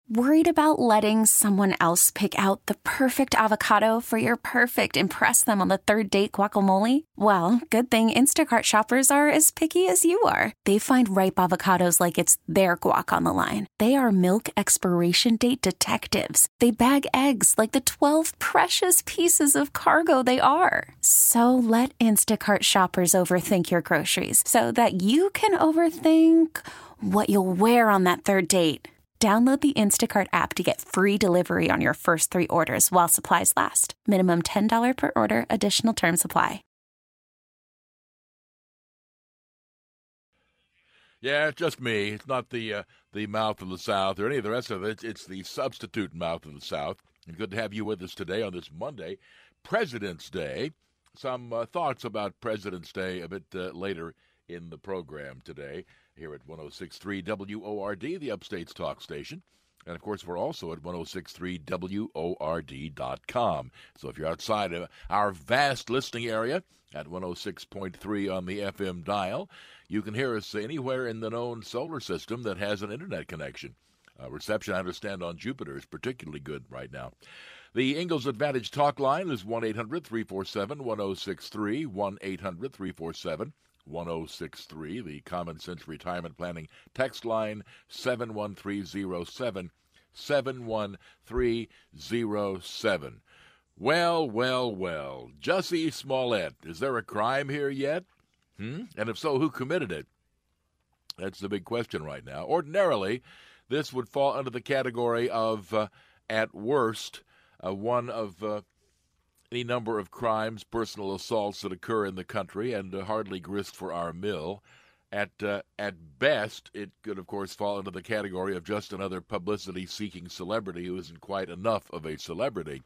Worried about letting someone else pick out the perfect avocado for your perfect impress them on the third date guacamole? Well, good thing Instacart shoppers are as picky as you are. They find ripe avocados like it's their guac on the line. They are milk expiration date detectives. They bag eggs like the 12 precious pieces of cargo they are. So let Instacart shoppers overthink your groceries so that you can overthink what you'll wear on that third date. Download the Instacart app to get free delivery on your first 3 orders while supplies last. Minimum $10 per order. Additional terms apply. Yeah, it's just me. It's not the mouth of the South or any of the rest of it. It's the substitute mouth of the South. And good to have you with us today on this Monday, President's Day. Some thoughts about President's Day a bit later in the program today here at 106.3 WORD, the Upstate's talk station. And, of course, we're also at 106.3 WORD.com. So if you're outside of our vast listening area at 106.3 on the FM dial, you can hear us anywhere in the known solar system that has an internet connection. Reception, I understand, on Jupiter is particularly good right now. The Ingalls Advantage talk line is 1-800-347-1063, 1-800-347-1063. The Common Sense Retirement Planning text line 71307, 71307. Well, Jussie Smollett, is there a crime here yet? And if so, who committed it? That's the big question right now. Ordinarily, this would fall under the category of, at worst, one of any number of crimes, personal assaults that occur in the country, and hardly grist for our mill. At best, it could, of course, fall into the category of just another publicity-seeking celebrity who isn't quite enough of a celebrity.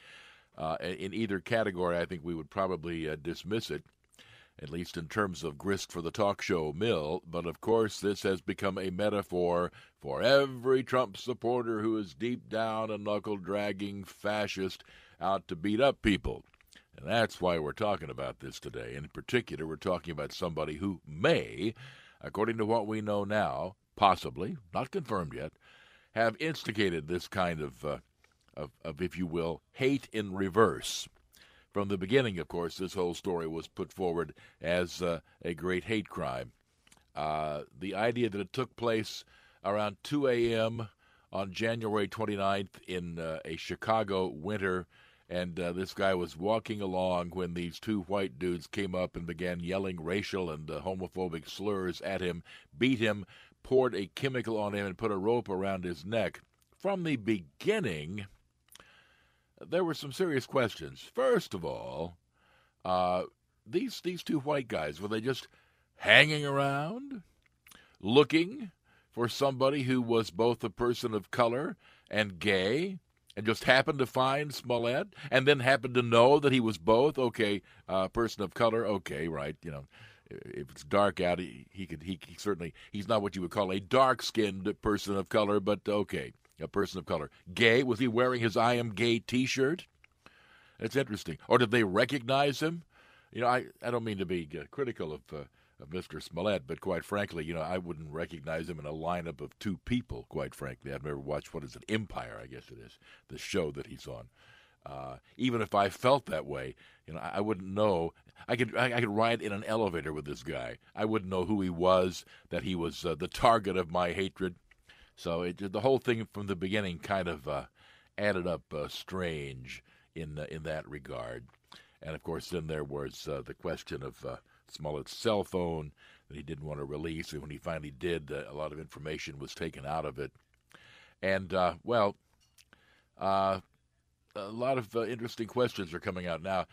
In either category, I think we would probably dismiss it, at least in terms of grist for the talk show mill. But, of course, this has become a metaphor for every Trump supporter who is deep down a knuckle-dragging fascist out to beat up people. And that's why we're talking about this today. In particular, we're talking about somebody who may, according to what we know now, possibly, not confirmed yet, have instigated this kind of, if you will, hate in reverse. From the beginning, of course, this whole story was put forward as a great hate crime. The idea that it took place around 2 a.m. on January 29th in a Chicago winter, and this guy was walking along when these two white dudes came up and began yelling racial and homophobic slurs at him, beat him, poured a chemical on him, and put a rope around his neck. From the beginning, there were some serious questions. First of all, these two white guys, were they just hanging around, looking for somebody who was both a person of color and gay, and just happened to find Smollett, and then happened to know that he was both? Okay, person of color, okay, right, you know. If it's dark out, he certainly, he's not what you would call a dark-skinned person of color, but okay, a person of color. Gay? Was he wearing his I Am Gay T-shirt? That's interesting. Or did they recognize him? You know, I don't mean to be critical of Mr. Smollett, but quite frankly, you know, I wouldn't recognize him in a lineup of two people, quite frankly. I've never watched, what is it, Empire, I guess it is, the show that he's on. Even if I felt that way, you know, I wouldn't know. I could ride in an elevator with this guy. I wouldn't know who he was, that he was the target of my hatred. So the whole thing from the beginning kind of added up strange in that regard. And, of course, then there was the question of Smollett's cell phone that he didn't want to release. And when he finally did, a lot of information was taken out of it. And, a lot of interesting questions are coming out now.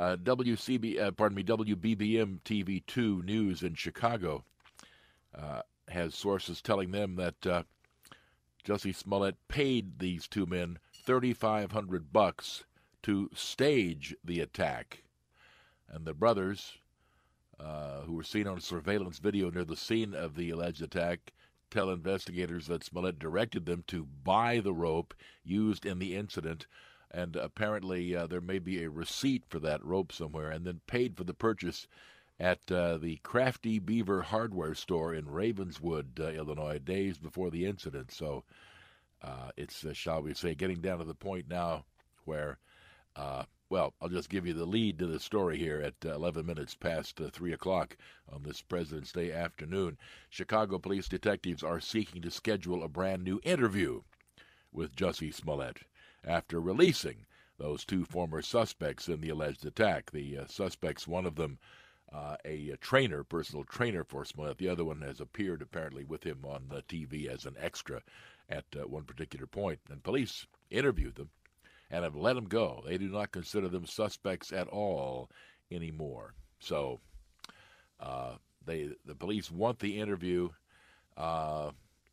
WBBM TV2 News in Chicago has sources telling them that Jussie Smollett paid these two men $3,500 to stage the attack. And the brothers, who were seen on surveillance video near the scene of the alleged attack, tell investigators that Smollett directed them to buy the rope used in the incident, and apparently there may be a receipt for that rope somewhere, and then paid for the purchase at the Crafty Beaver hardware store in Ravenswood, Illinois, days before the incident. So It's, shall we say, getting down to the point now where, well, I'll just give you the lead to the story here at 11 minutes past 3 o'clock on this President's Day afternoon. Chicago police detectives are seeking to schedule a brand new interview with Jussie Smollett after releasing those two former suspects in the alleged attack. The suspects, one of them a trainer, personal trainer for Smollett. The other one has appeared apparently with him on TV as an extra at one particular point. And police interviewed them and have let them go. They do not consider them suspects at all anymore. So the police want the interview. A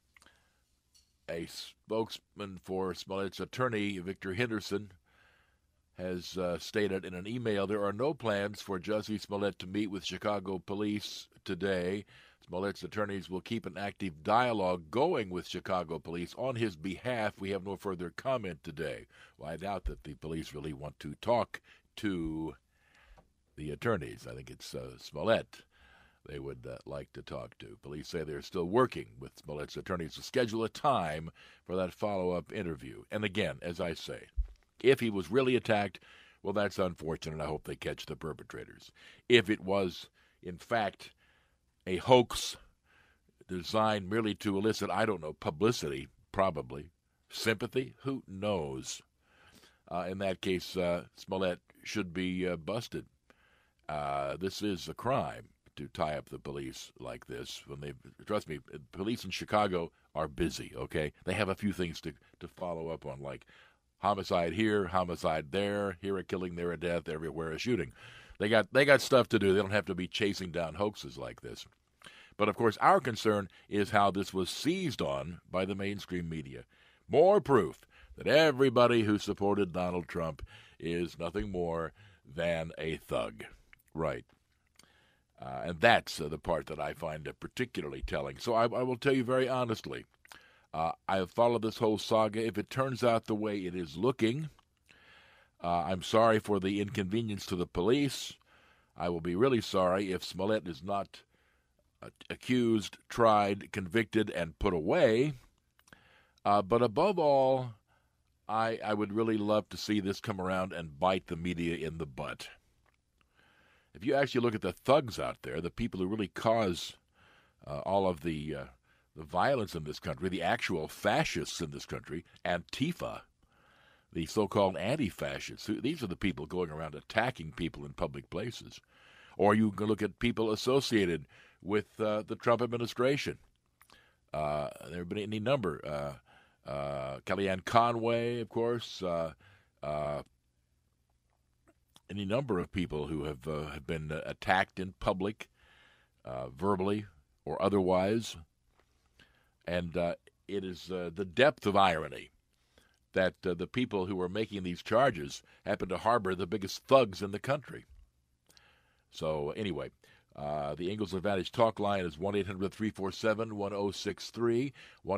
spokesman for Smollett's attorney, Victor Henderson, has stated in an email, there are no plans for Jussie Smollett to meet with Chicago police today. Smollett's attorneys will keep an active dialogue going with Chicago police on his behalf. We have no further comment today. Well, I doubt that the police really want to talk to the attorneys. I think it's Smollett they would like to talk to. Police say they're still working with Smollett's attorneys to schedule a time for that follow-up interview. And again, as I say, if he was really attacked, well, that's unfortunate. I hope they catch the perpetrators. If it was, in fact, a hoax designed merely to elicit, I don't know, publicity, probably, sympathy, who knows? In that case, Smollett should be busted. This is a crime to tie up the police like this. Trust me, police in Chicago are busy, okay? They have a few things to follow up on, like homicide here, homicide there, here a killing, there a death, everywhere a shooting. They got stuff to do. They don't have to be chasing down hoaxes like this. But, of course, our concern is how this was seized on by the mainstream media. More proof that everybody who supported Donald Trump is nothing more than a thug. Right. And that's the part that I find particularly telling. So I will tell you very honestly, I have followed this whole saga. If it turns out the way it is looking, I'm sorry for the inconvenience to the police. I will be really sorry if Smollett is not accused, tried, convicted, and put away. But above all, I would really love to see this come around and bite the media in the butt. If you actually look at the thugs out there, the people who really cause all of the violence in this country, the actual fascists in this country, Antifa, the so-called anti-fascists, these are the people going around attacking people in public places. Or you can look at people associated with the Trump administration. There have been any number. Kellyanne Conway, of course, any number of people who have been attacked in public, verbally or otherwise. And it is the depth of irony that the people who are making these charges happen to harbor the biggest thugs in the country. So anyway, the Ingalls Advantage talk line is 1-800-347-1063,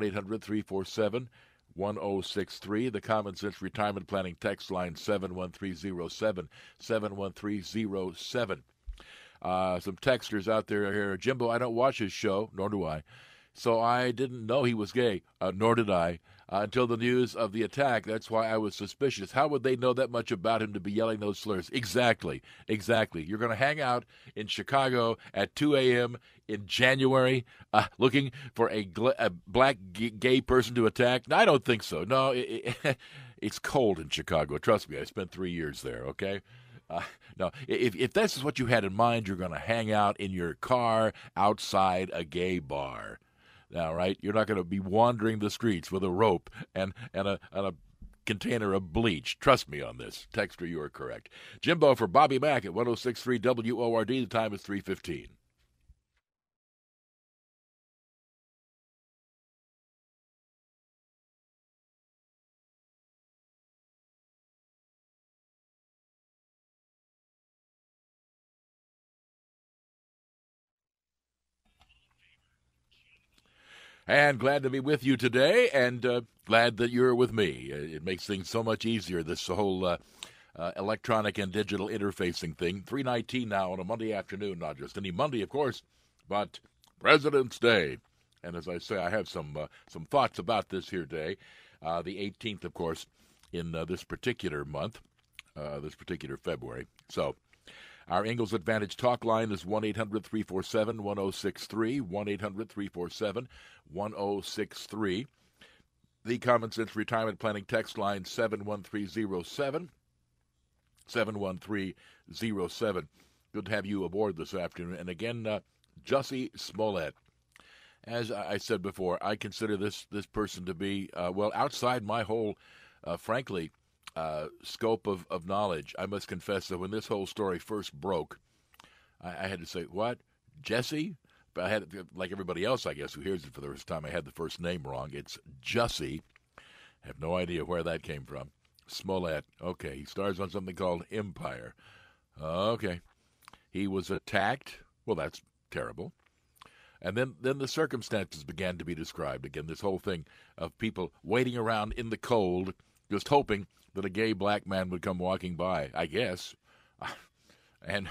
1-800-347-1063. The Common Sense Retirement Planning text line 71307, 71307. Some texters out there here. Jimbo, I don't watch his show, nor do I. So I didn't know he was gay, nor did I, until the news of the attack. That's why I was suspicious. How would they know that much about him to be yelling those slurs? Exactly. You're going to hang out in Chicago at 2 a.m. in January looking for a black gay person to attack? No, I don't think so. No, it's cold in Chicago. Trust me, I spent 3 years there, okay? No, if this is what you had in mind, you're going to hang out in your car outside a gay bar. Now, right? You're not going to be wandering the streets with a rope and a container of bleach. Trust me on this. Texter, you are correct. Jimbo for Bobby Mack at 106.3 WORD. The time is 3:15. And glad to be with you today, and glad that you're with me. It makes things so much easier, this whole electronic and digital interfacing thing. 3:19 now on a Monday afternoon, not just any Monday, of course, but President's Day. And as I say, I have some thoughts about this here today. the 18th, of course, in this particular month, this particular February. So our Ingalls Advantage talk line is 1-800-347-1063, 1-800-347-1063. The Common Sense Retirement Planning text line 71307, 71307. Good to have you aboard this afternoon. And again, Jussie Smollett. As I said before, I consider this person to be, outside my whole, frankly, scope of knowledge. I must confess that when this whole story first broke, I had to say, what? Jesse? But I had, like everybody else, I guess, who hears it for the first time, I had the first name wrong. It's Jussie. I have no idea where that came from. Smollett. Okay, he stars on something called Empire. Okay. He was attacked. Well, that's terrible. And then the circumstances began to be described. Again, this whole thing of people waiting around in the cold, just hoping that a gay black man would come walking by, I guess. And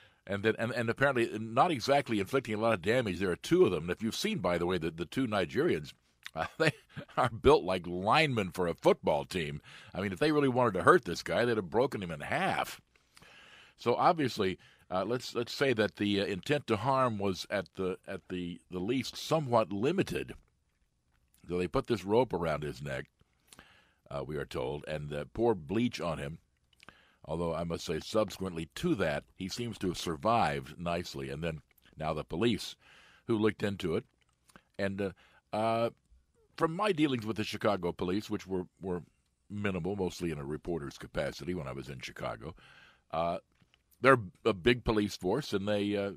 apparently not exactly inflicting a lot of damage. There are two of them. And if you've seen, by the way, the two Nigerians, they are built like linemen for a football team. I mean, if they really wanted to hurt this guy, they'd have broken him in half. So obviously, let's say that the intent to harm was at the least somewhat limited. So they put this rope around his neck, we are told, and poured bleach on him. Although I must say, subsequently to that, he seems to have survived nicely. And then now the police, who looked into it, and from my dealings with the Chicago police, which were minimal, mostly in a reporter's capacity when I was in Chicago, they're a big police force, and they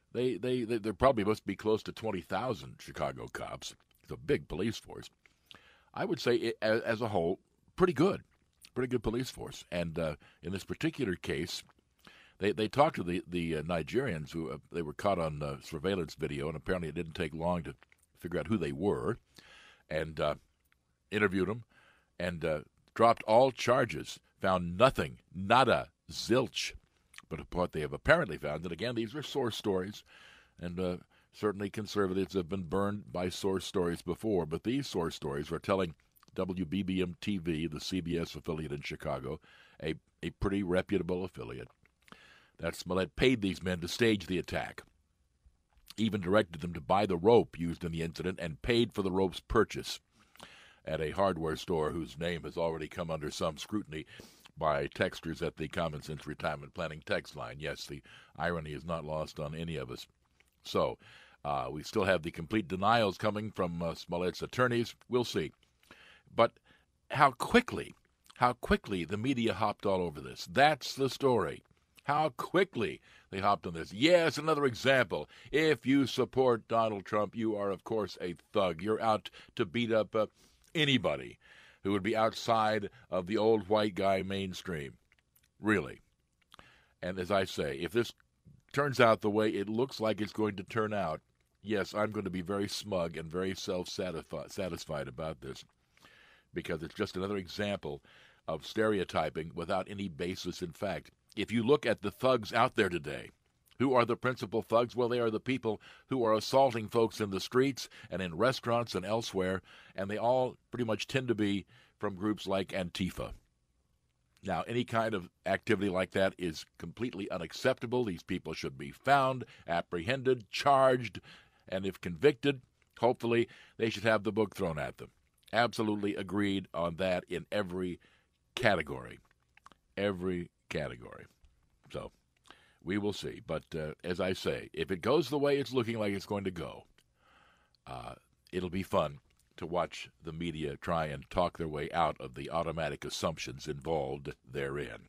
probably must be close to 20,000 Chicago cops. It's a big police force. I would say, as a whole, pretty good police force. And in this particular case, they talked to the Nigerians who they were caught on surveillance video, and apparently it didn't take long to figure out who they were, and interviewed them, and dropped all charges, found nothing, nada, zilch. But what they have apparently found, and again, these are source stories, and certainly conservatives have been burned by source stories before, but these source stories are telling WBBM-TV, the CBS affiliate in Chicago, a pretty reputable affiliate, that Smollett paid these men to stage the attack, even directed them to buy the rope used in the incident, and paid for the rope's purchase at a hardware store whose name has already come under some scrutiny by texters at the Common Sense Retirement Planning text line. Yes, the irony is not lost on any of us. So, we still have the complete denials coming from Smollett's attorneys. We'll see. But how quickly the media hopped all over this. That's the story. How quickly they hopped on this. Yes, another example. If you support Donald Trump, you are, of course, a thug. You're out to beat up anybody who would be outside of the old white guy mainstream. Really. And as I say, if this turns out the way it looks like it's going to turn out, yes, I'm going to be very smug and very self-satisfied about this, because it's just another example of stereotyping without any basis in fact. If you look at the thugs out there today, who are the principal thugs? Well, they are the people who are assaulting folks in the streets and in restaurants and elsewhere, and they all pretty much tend to be from groups like Antifa. Now, any kind of activity like that is completely unacceptable. These people should be found, apprehended, charged, and if convicted, hopefully they should have the book thrown at them. Absolutely agreed on that in every category. Every category. So, we will see. But as I say, if it goes the way it's looking like it's going to go, it'll be fun to watch the media try and talk their way out of the automatic assumptions involved therein.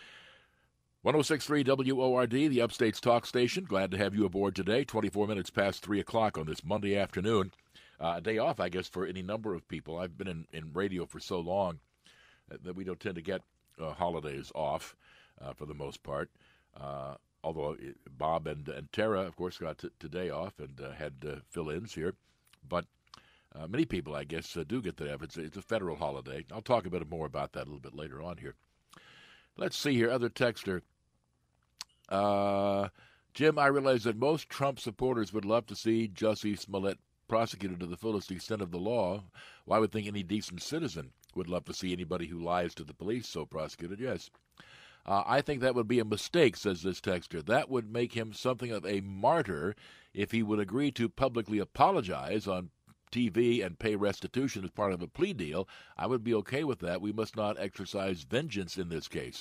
106.3 WORD, the Upstate's talk station. Glad to have you aboard today. 24 minutes past 3 o'clock on this Monday afternoon. A day off, I guess, for any number of people. I've been in radio for so long that we don't tend to get holidays off for the most part. Although Bob and Tara, of course, got today off and had fill-ins here. But many people, I guess, do get that. It's a federal holiday. I'll talk a bit more about that a little bit later on here. Let's see here. Other texter. Jim, I realize that most Trump supporters would love to see Jussie Smollett prosecuted to the fullest extent of the law. Well, I would think any decent citizen would love to see anybody who lies to the police so prosecuted, yes. I think that would be a mistake, says this texter. That would make him something of a martyr if he would agree to publicly apologize on TV and pay restitution as part of a plea deal. I would be okay with that. We must not exercise vengeance in this case.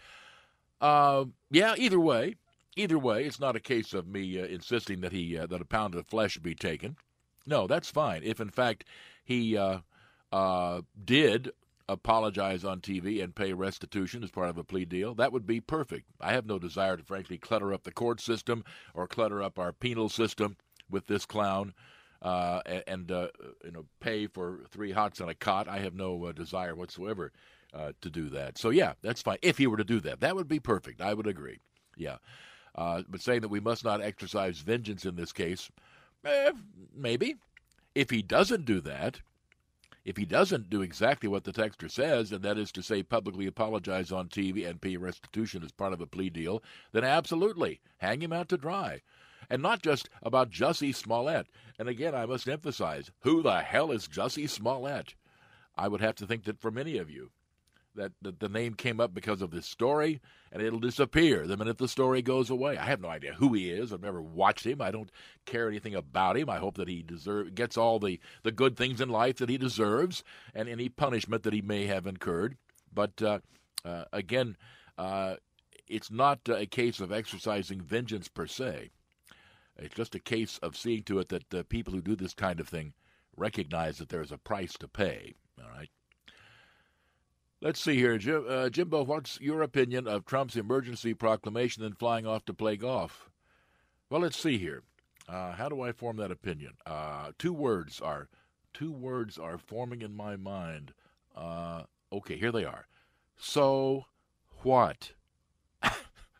Either way, it's not a case of me insisting that that a pound of flesh be taken. No, that's fine. If in fact he did apologize on TV and pay restitution as part of a plea deal, that would be perfect. I have no desire to, frankly, clutter up the court system or clutter up our penal system with this clown and pay for 3 hots and a cot. I have no desire whatsoever to do that. So, yeah, that's fine. If he were to do that, that would be perfect. I would agree. Yeah. But saying that we must not exercise vengeance in this case, maybe. If he doesn't do that, if he doesn't do exactly what the texter says, and that is to say publicly apologize on TV and pay restitution as part of a plea deal, then absolutely, hang him out to dry. And not just about Jussie Smollett. And again, I must emphasize, who the hell is Jussie Smollett? I would have to think that for many of you, that the name came up because of this story, and it'll disappear the minute the story goes away. I have no idea who he is. I've never watched him. I don't care anything about him. I hope that he gets all the good things in life that he deserves and any punishment that he may have incurred. But again, it's not a case of exercising vengeance per se. It's just a case of seeing to it that people who do this kind of thing recognize that there is a price to pay. All right. Let's see here, Jimbo, what's your opinion of Trump's emergency proclamation and flying off to play golf? Well, let's see here. How do I form that opinion? Two words are forming in my mind. Okay, here they are. So what? I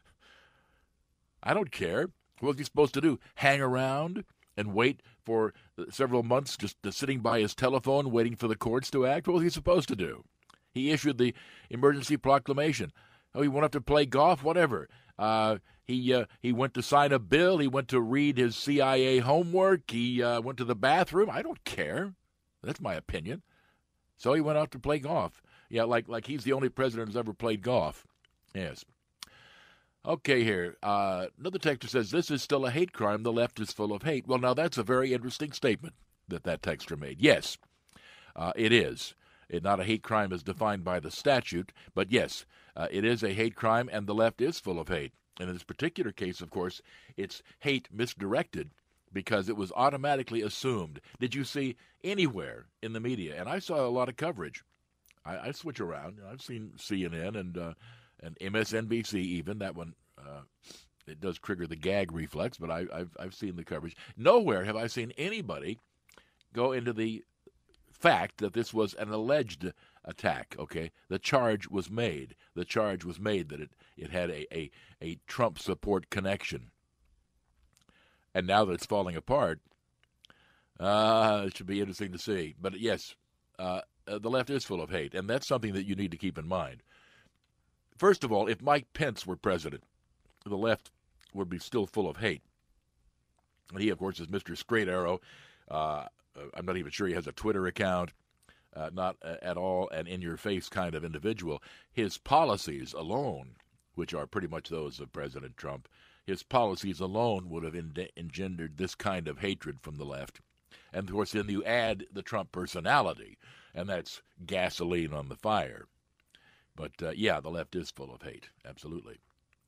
don't care. What's he supposed to do? Hang around and wait for several months just sitting by his telephone waiting for the courts to act? What was he supposed to do? He issued the emergency proclamation. Oh, he went up to play golf, whatever. He went to sign a bill. He went to read his CIA homework. He went to the bathroom. I don't care. That's my opinion. So he went out to play golf. Yeah, like he's the only president who's ever played golf. Yes. Okay, here. Another texter says, this is still a hate crime. The left is full of hate. Well, now that's a very interesting statement that texter made. Yes, it is. It's not a hate crime as defined by the statute, but yes, it is a hate crime, and the left is full of hate. And in this particular case, of course, it's hate misdirected because it was automatically assumed. Did you see anywhere in the media? And I saw a lot of coverage. I switch around. I've seen CNN and MSNBC even. That one, it does trigger the gag reflex, but I've seen the coverage. Nowhere have I seen anybody go into the fact that this was an alleged attack. Okay, the charge was made. The charge was made that it had a Trump support connection. And now that it's falling apart, it should be interesting to see. But yes, the left is full of hate, and that's something that you need to keep in mind. First of all, if Mike Pence were president, the left would be still full of hate. And he, of course, is Mr. Straight Arrow. I'm not even sure he has a Twitter account, not at all an in-your-face kind of individual. His policies alone, which are pretty much those of President Trump, his policies alone would have engendered this kind of hatred from the left. And, of course, then you add the Trump personality, and that's gasoline on the fire. But, yeah, the left is full of hate, absolutely.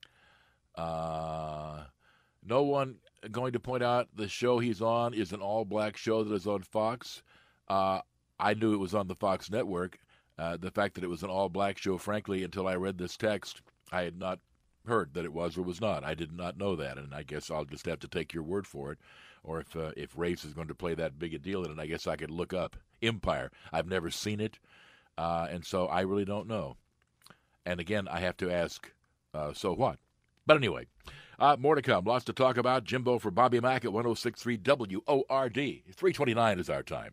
No one going to point out the show he's on is an all-black show that is on Fox. I knew it was on the Fox network. The fact that it was an all-black show, frankly, until I read this text, I had not heard that it was or was not. I did not know that, and I guess I'll just have to take your word for it. Or if race is going to play that big a deal in it, I guess I could look up Empire. I've never seen it, and so I really don't know. And again, I have to ask, so what? But anyway, more to come. Lots to talk about. Jimbo for Bobby Mack at 106.3 WORD. 3:29 is our time.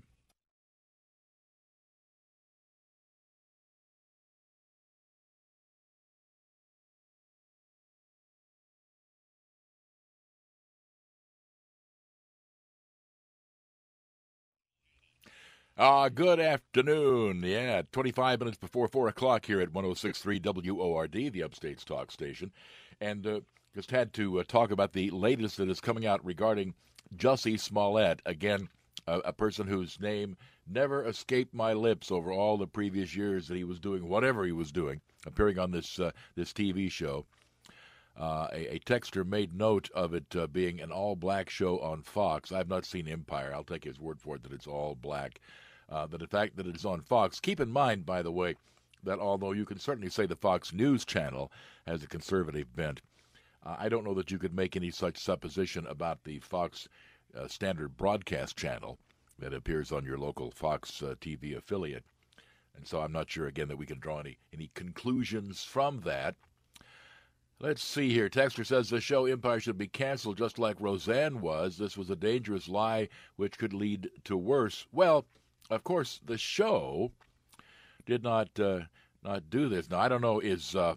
Good afternoon. Yeah, 25 minutes before 4 o'clock here at 106.3 WORD, the Upstate's talk station. And just had to talk about the latest that is coming out regarding Jussie Smollett. Again, a person whose name never escaped my lips over all the previous years that he was doing whatever he was doing, appearing on this TV show. A texter made note of it being an all-black show on Fox. I've not seen Empire. I'll take his word for it that it's all black. But the fact that it's on Fox, keep in mind, by the way, that although you can certainly say the Fox News channel has a conservative bent, I don't know that you could make any such supposition about the Fox standard broadcast channel that appears on your local Fox TV affiliate. And so I'm not sure, again, that we can draw any conclusions from that. Let's see here. Texter says the show Empire should be canceled just like Roseanne was. This was a dangerous lie which could lead to worse. Well, of course, the show did not do this. Now, I don't know,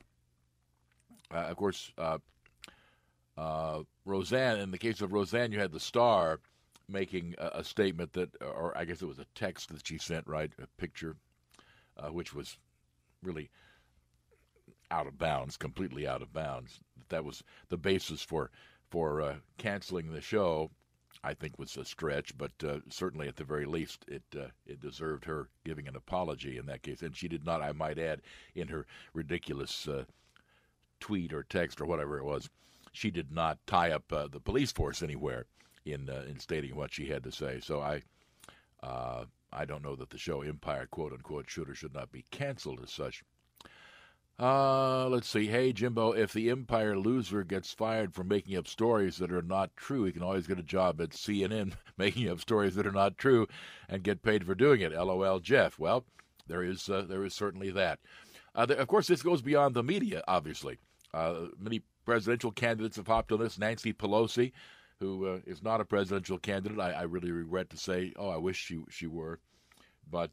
of course, Roseanne, in the case of Roseanne, you had the Star making a statement that, or I guess it was a text that she sent, right, a picture, which was really out of bounds, completely out of bounds. That was the basis for canceling the show. I think was a stretch, but certainly at the very least it deserved her giving an apology in that case. And she did not, I might add, in her ridiculous tweet or text or whatever it was, she did not tie up the police force anywhere in stating what she had to say. So I don't know that the show Empire, quote unquote, should or should not be canceled as such. Let's see. Hey, Jimbo, if the Empire loser gets fired for making up stories that are not true, he can always get a job at CNN making up stories that are not true and get paid for doing it. LOL, Jeff. Well, there is certainly that. Of course, this goes beyond the media, obviously. Many presidential candidates have hopped on this. Nancy Pelosi, who is not a presidential candidate, I really regret to say, I wish she were. But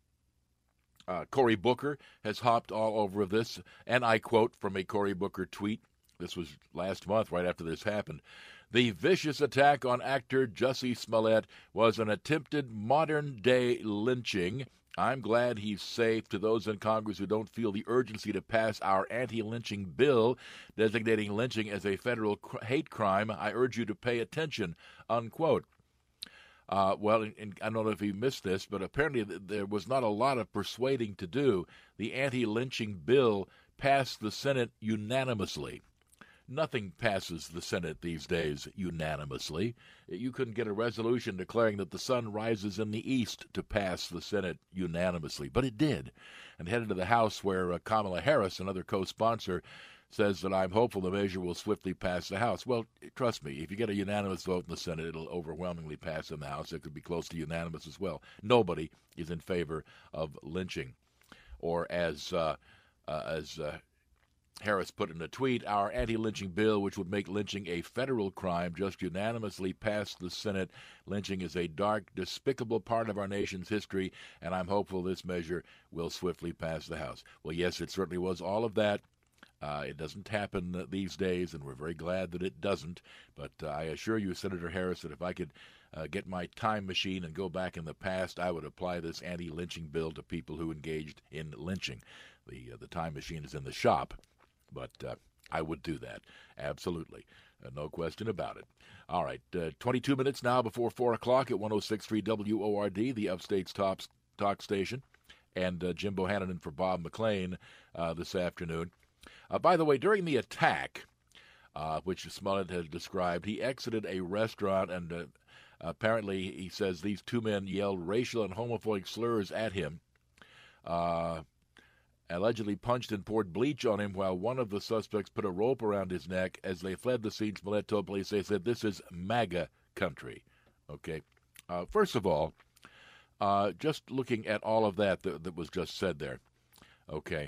Cory Booker has hopped all over this, and I quote from a Cory Booker tweet. This was last month, right after this happened. The vicious attack on actor Jussie Smollett was an attempted modern-day lynching. I'm glad he's safe. To those in Congress who don't feel the urgency to pass our anti-lynching bill designating lynching as a federal hate crime, I urge you to pay attention, unquote. Well, and I don't know if you missed this, but apparently there was not a lot of persuading to do. The anti-lynching bill passed the Senate unanimously. Nothing passes the Senate these days unanimously. You couldn't get a resolution declaring that the sun rises in the east to pass the Senate unanimously, but it did. And headed to the House where Kamala Harris, another co-sponsor, says that I'm hopeful the measure will swiftly pass the House. Well, trust me, if you get a unanimous vote in the Senate, it'll overwhelmingly pass in the House. It could be close to unanimous as well. Nobody is in favor of lynching. Or as Harris put in a tweet, our anti-lynching bill, which would make lynching a federal crime, just unanimously passed the Senate. Lynching is a dark, despicable part of our nation's history, and I'm hopeful this measure will swiftly pass the House. Well, yes, it certainly was all of that. It doesn't happen these days, and we're very glad that it doesn't. But I assure you, Senator Harris, that if I could get my time machine and go back in the past, I would apply this anti-lynching bill to people who engaged in lynching. The time machine is in the shop, but I would do that. Absolutely. No question about it. All right, 22 minutes now before 4 o'clock at 106.3 WORD, the Upstate's talk station, and Jim Bohannon in for Bob McLean this afternoon. By the way, during the attack, which Smollett has described, he exited a restaurant and apparently, he says, these two men yelled racial and homophobic slurs at him, allegedly punched and poured bleach on him while one of the suspects put a rope around his neck. As they fled the scene, Smollett told police, they said, this is MAGA country. Okay. First of all, just looking at all of that was just said there. Okay.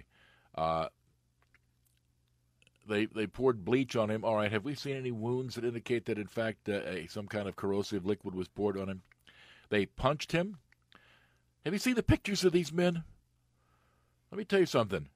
They poured bleach on him. All right, have we seen any wounds that indicate that, in fact, some kind of corrosive liquid was poured on him? They punched him. Have you seen the pictures of these men? Let me tell you something.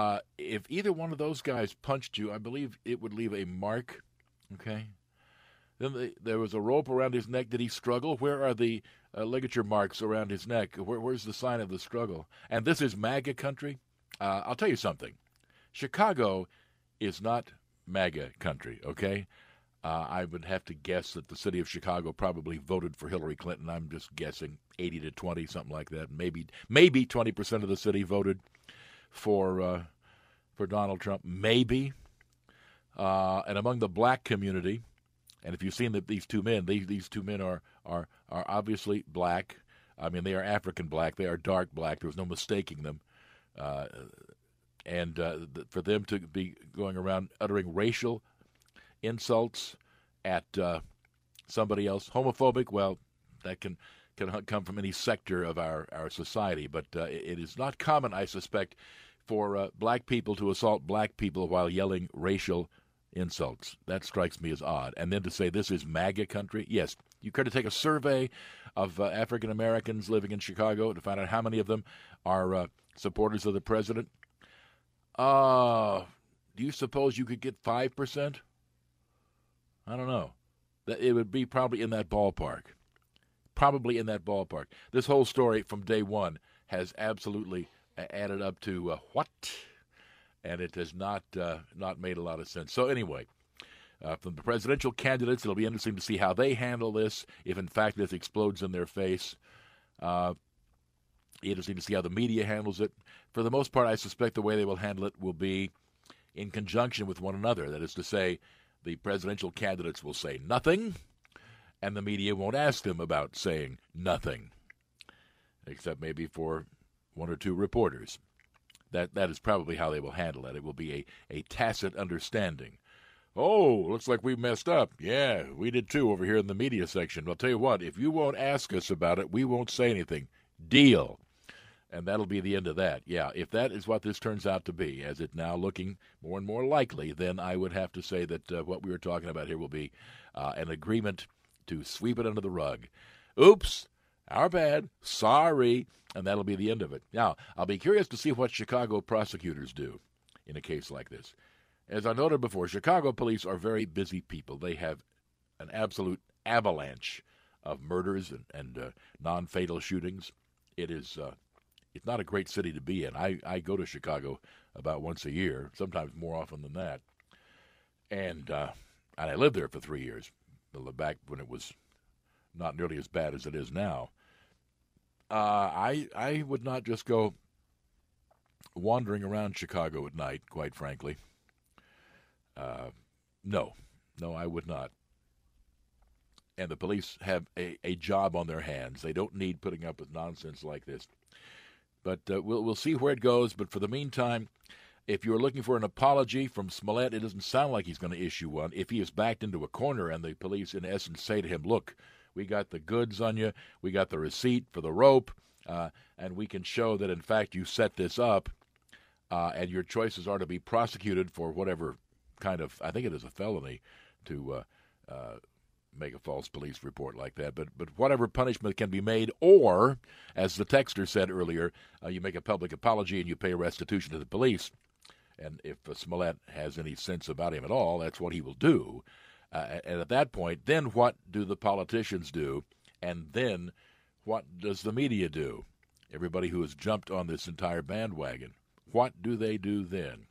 If either one of those guys punched you, I believe it would leave a mark, okay? Then there was a rope around his neck. Did he struggle? Where are the ligature marks around his neck? Where's the sign of the struggle? And this is MAGA country? I'll tell you something. Chicago is not MAGA country, okay? I would have to guess that the city of Chicago probably voted for Hillary Clinton. I'm just guessing 80 to 20, something like that. Maybe 20% of the city voted for Donald Trump. Maybe. And among the black community, and if you've seen these two men, these two men are obviously black. I mean, they are African black. They are dark black. There was no mistaking them. For them to be going around uttering racial insults at somebody else, homophobic, well, that can come from any sector of our society. But it is not common, I suspect, for black people to assault black people while yelling racial insults. That strikes me as odd. And then to say this is MAGA country, yes. You care to take a survey of African Americans living in Chicago to find out how many of them are supporters of the president? Do you suppose you could get 5%? I don't know. It would be probably in that ballpark. Probably in that ballpark. This whole story from day one has absolutely added up to what? And it has not made a lot of sense. So anyway, from the presidential candidates, it'll be interesting to see how they handle this, if in fact this explodes in their face. Interesting to see how the media handles it. For the most part, I suspect the way they will handle it will be in conjunction with one another. That is to say, the presidential candidates will say nothing, and the media won't ask them about saying nothing, except maybe for one or two reporters. That is probably how they will handle it. It will be a tacit understanding. Oh, looks like we messed up. Yeah, we did too over here in the media section. I'll tell you what, if you won't ask us about it, we won't say anything. Deal. And that'll be the end of that. Yeah, if that is what this turns out to be, as it now looking more and more likely, then I would have to say that what we were talking about here will be an agreement to sweep it under the rug. Oops, our bad, sorry, and that'll be the end of it. Now, I'll be curious to see what Chicago prosecutors do in a case like this. As I noted before, Chicago police are very busy people. They have an absolute avalanche of murders and non-fatal shootings. It's not a great city to be in. I go to Chicago about once a year, sometimes more often than that. And I lived there for 3 years, back when it was not nearly as bad as it is now. I would not just go wandering around Chicago at night, quite frankly. No, I would not. And the police have a job on their hands. They don't need putting up with nonsense like this. But we'll see where it goes. But for the meantime, if you're looking for an apology from Smollett, it doesn't sound like he's going to issue one. If he is backed into a corner and the police, in essence, say to him, look, we got the goods on you, we got the receipt for the rope, and we can show that, in fact, you set this up, and your choices are to be prosecuted for whatever kind of, I think it is a felony to make a false police report like that, but whatever punishment can be made, or, as the texter said earlier, you make a public apology and you pay restitution to the police. And if Smollett has any sense about him at all, that's what he will do. And at that point, then what do the politicians do? And then what does the media do? Everybody who has jumped on this entire bandwagon, what do they do then?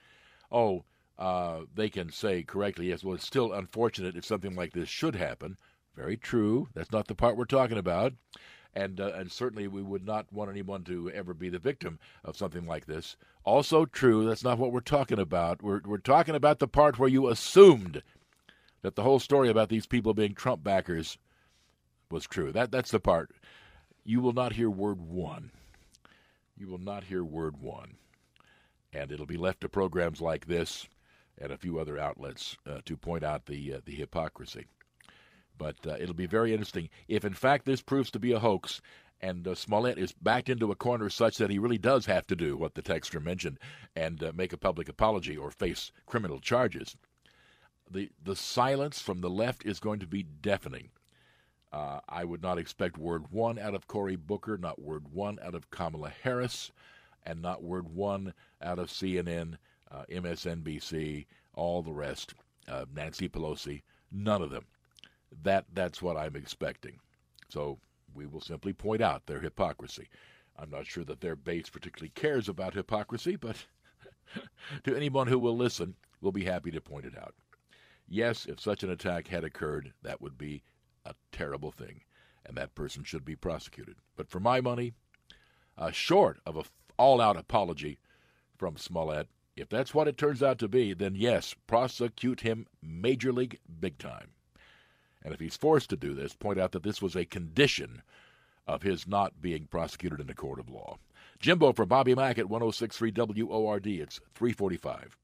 They can say correctly, yes, well, it's still unfortunate if something like this should happen. Very true. That's not the part we're talking about. And certainly we would not want anyone to ever be the victim of something like this. Also true, that's not what we're talking about. We're talking about the part where you assumed that the whole story about these people being Trump backers was true. That's the part. You will not hear word one. You will not hear word one. And it'll be left to programs like this and a few other outlets to point out the hypocrisy. But it'll be very interesting. If, in fact, this proves to be a hoax and Smollett is backed into a corner such that he really does have to do what the texter mentioned and make a public apology or face criminal charges, the silence from the left is going to be deafening. I would not expect word one out of Cory Booker, not word one out of Kamala Harris, and not word one out of CNN, MSNBC, all the rest, Nancy Pelosi, none of them. That's what I'm expecting. So we will simply point out their hypocrisy. I'm not sure that their base particularly cares about hypocrisy, but to anyone who will listen, we'll be happy to point it out. Yes, if such an attack had occurred, that would be a terrible thing, and that person should be prosecuted. But for my money, short of an all-out apology from Smollett, if that's what it turns out to be, then yes, prosecute him major league big time. And if he's forced to do this, point out that this was a condition of his not being prosecuted in a court of law. Jimbo for Bobby Mack at 106.3 WORD. It's 3:45.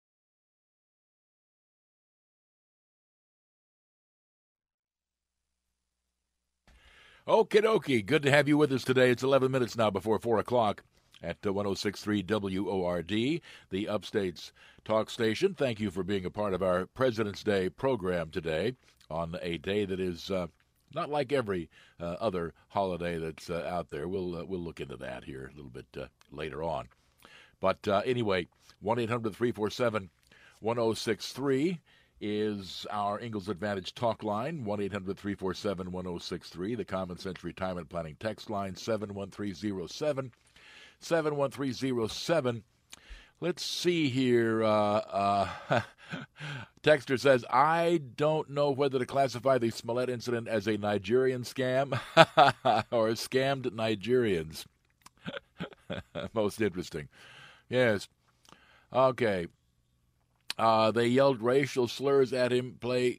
Okie dokie. Good to have you with us today. It's 11 minutes now before 4 o'clock at 106.3 WORD, the Upstate's talk station. Thank you for being a part of our President's Day program today on a day that is not like every other holiday that's out there. We'll look into that here a little bit later on. But anyway, 1-800-347-1063 is our Ingalls Advantage talk line, 1-800-347-1063, the Common Sense Retirement Planning text line, 71307, 71307. Let's see here. Texter says, I don't know whether to classify the Smollett incident as a Nigerian scam or scammed Nigerians. Most interesting. Yes. Okay. They yelled racial slurs at him,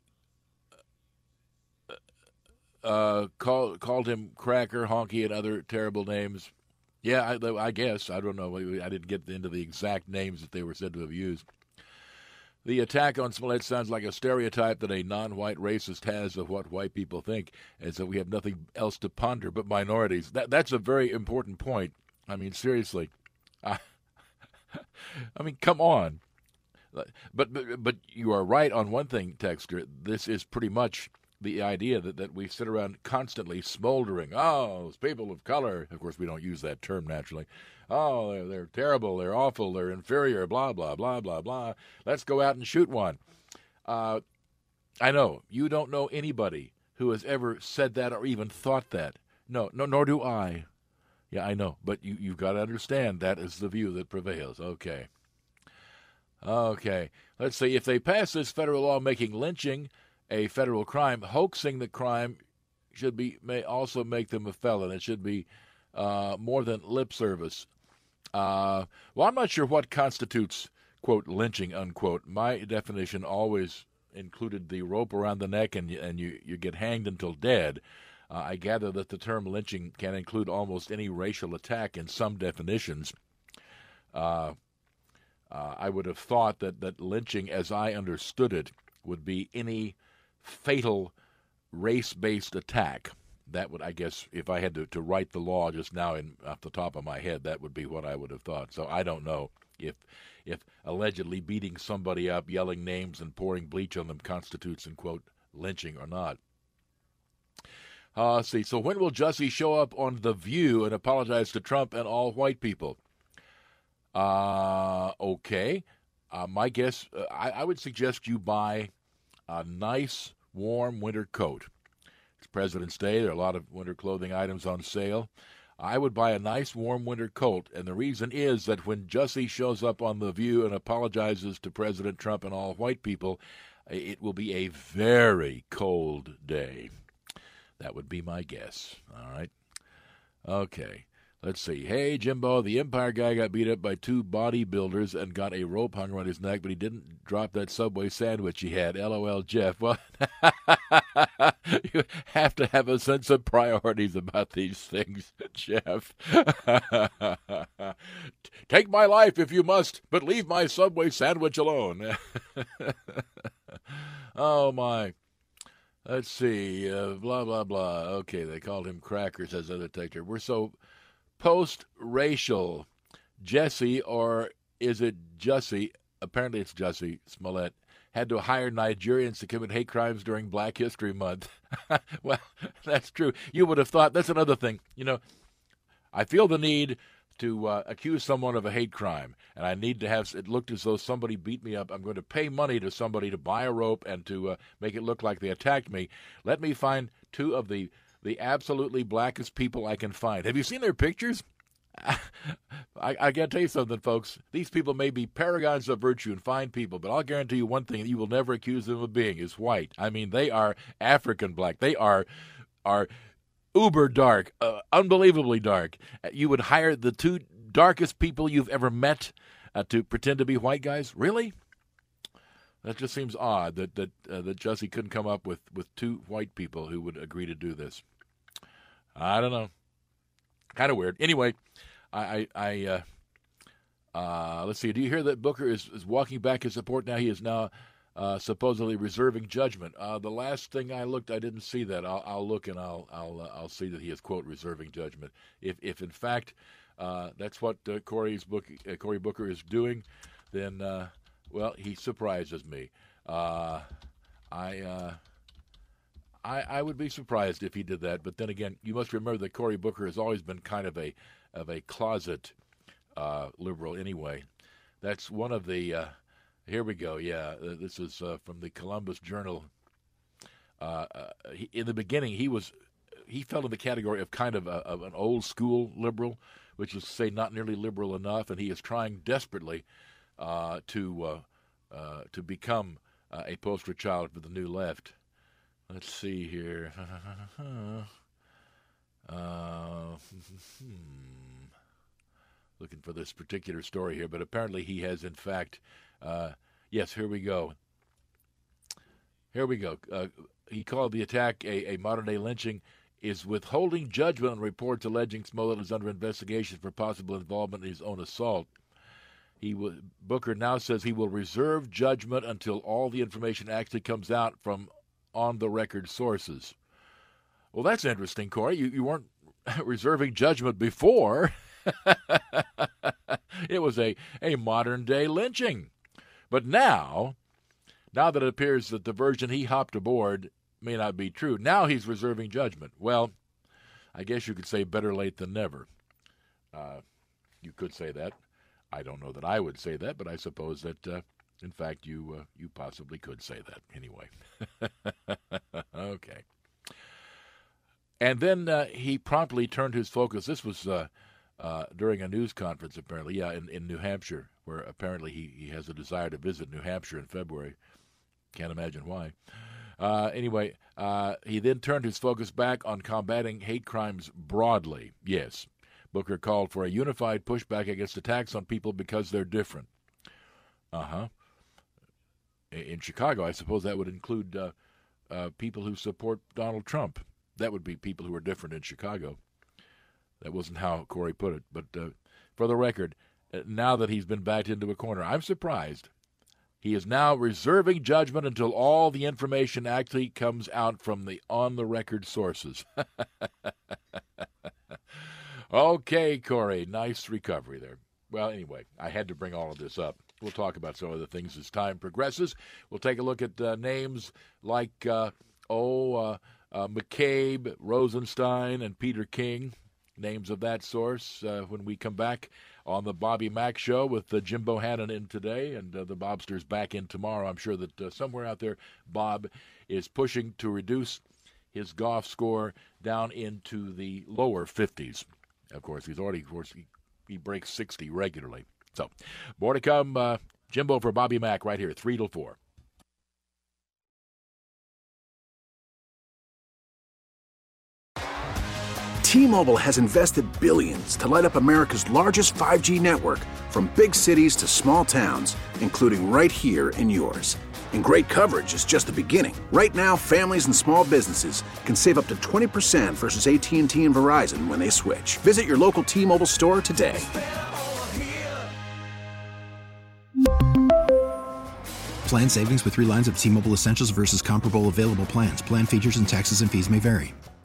called him cracker, honky, and other terrible names. Yeah, I guess. I don't know. I didn't get into the exact names that they were said to have used. The attack on Smollett sounds like a stereotype that a non-white racist has of what white people think, and so we have nothing else to ponder but minorities. That's a very important point. I mean, seriously. I mean, come on. But you are right on one thing, Texter. This is pretty much the idea that we sit around constantly smoldering. Oh, those people of color. Of course, we don't use that term naturally. Oh, they're terrible, they're awful, they're inferior, blah, blah, blah, blah, blah. Let's go out and shoot one. I know, you don't know anybody who has ever said that or even thought that. No, nor do I. Yeah, I know, but you've got to understand that is the view that prevails. Okay, let's see. If they pass this federal law making lynching a federal crime, hoaxing the crime may also make them a felon. It should be more than lip service. Well, I'm not sure what constitutes, quote, lynching, unquote. My definition always included the rope around the neck and you get hanged until dead. I gather that the term lynching can include almost any racial attack in some definitions. I would have thought that lynching, as I understood it, would be any fatal race-based attack. That would, I guess, if I had to write the law just now off the top of my head, that would be what I would have thought. So I don't know if allegedly beating somebody up, yelling names, and pouring bleach on them constitutes, in quote, lynching or not. Let's see. So when will Jussie show up on The View and apologize to Trump and all white people? Okay. My guess, I would suggest you buy a nice, warm winter coat. It's President's Day. There are a lot of winter clothing items on sale. I would buy a nice, warm winter coat, and the reason is that when Jussie shows up on The View and apologizes to President Trump and all white people, it will be a very cold day. That would be my guess. All right. Okay. Let's see. Hey, Jimbo, the Empire guy got beat up by two bodybuilders and got a rope hung around his neck, but he didn't drop that Subway sandwich he had. LOL, Jeff. Well, you have to have a sense of priorities about these things, Jeff. Take my life if you must, but leave my Subway sandwich alone. Oh, my. Let's see. Blah, blah, blah. Okay, they called him Cracker, says other texter. We're so post-racial. Jesse, or is it Jussie? Apparently it's Jussie Smollett. Had to hire Nigerians to commit hate crimes during Black History Month. Well, that's true. You would have thought, that's another thing. You know, I feel the need to accuse someone of a hate crime, and I need to have it looked as though somebody beat me up, I'm going to pay money to somebody to buy a rope and to make it look like they attacked me. Let me find two of the absolutely blackest people I can find. Have you seen their pictures? I got to tell you something, folks. These people may be paragons of virtue and fine people, but I'll guarantee you one thing that you will never accuse them of being is white. I mean, they are African black. They are uber dark, unbelievably dark. You would hire the two darkest people you've ever met to pretend to be white guys? Really? That just seems odd that Jussie couldn't come up with two white people who would agree to do this. I don't know. Kind of weird. Anyway, let's see. Do you hear that Booker is walking back his support now? He is now supposedly reserving judgment. The last thing I looked, I didn't see that. I'll look and I'll see that he is, quote, reserving judgment. If in fact that's what Cory Booker is doing, then well, he surprises me. I would be surprised if he did that, but then again, you must remember that Cory Booker has always been kind of a closet liberal anyway. That's one of the here we go. Yeah, this is from the Columbus Journal. In the beginning, he fell in the category of kind of an old school liberal, which is to say not nearly liberal enough, and he is trying desperately to become a poster child for the new left. Let's see here. Looking for this particular story here, but apparently he has, in fact, yes, here we go. He called the attack a modern-day lynching, is withholding judgment on reports alleging Smollett is under investigation for possible involvement in his own assault. Booker now says he will reserve judgment until all the information actually comes out from on-the-record sources. Well, that's interesting, Cory. You weren't reserving judgment before. It was a modern-day lynching. But now that it appears that the version he hopped aboard may not be true, now he's reserving judgment. Well, I guess you could say better late than never. You could say that. I don't know that I would say that, but I suppose that in fact, you possibly could say that anyway. Okay. And then he promptly turned his focus. This was during a news conference, apparently, in New Hampshire, where apparently he has a desire to visit New Hampshire in February. Can't imagine why. Anyway, he then turned his focus back on combating hate crimes broadly. Yes, Booker called for a unified pushback against attacks on people because they're different. In Chicago, I suppose that would include people who support Donald Trump. That would be people who are different in Chicago. That wasn't how Cory put it. But for the record, now that he's been backed into a corner, I'm surprised. He is now reserving judgment until all the information actually comes out from the on-the-record sources. Okay, Cory, nice recovery there. Well, anyway, I had to bring all of this up. We'll talk about some other things as time progresses. We'll take a look at names like McCabe, Rosenstein, and Peter King, names of that source, when we come back on the Bobby Mack Show with Jim Bohannon in today, and the Bobster's back in tomorrow. I'm sure that somewhere out there, Bob is pushing to reduce his golf score down into the lower 50s. Of course, he breaks 60 regularly. So, more to come. Jimbo for Bobby Mack right here, 3 till 4. T-Mobile has invested billions to light up America's largest 5G network, from big cities to small towns, including right here in yours. And great coverage is just the beginning. Right now, families and small businesses can save up to 20% versus AT&T and Verizon when they switch. Visit your local T-Mobile store today. Plan savings with 3 lines of T-Mobile Essentials versus comparable available plans. Plan features and taxes and fees may vary.